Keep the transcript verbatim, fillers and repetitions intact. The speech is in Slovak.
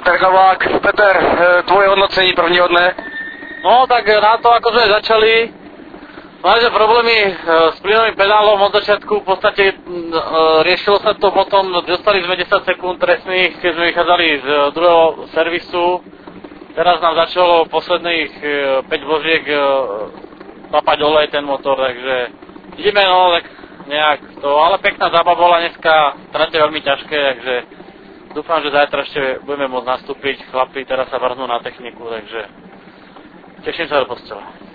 Tak Novák, Peter, tvoje hodnocení první dne? No tak na to ako sme začali, máme problémy s plynovým pedálom od začiatku, v podstate riešilo sa to potom, dostali sme desať sekúnd trestných, keď sme vychádzali z druhého servisu. Teraz nám začalo posledných päť vožiek papať olej ten motor, takže ideme no, tak nejak to, ale pekná zábava bola dneska, trate veľmi ťažké, takže dúfam, že zajtra ešte budeme môcť nastúpiť, chlapi teraz sa vrhnú na techniku, takže teším sa do postela.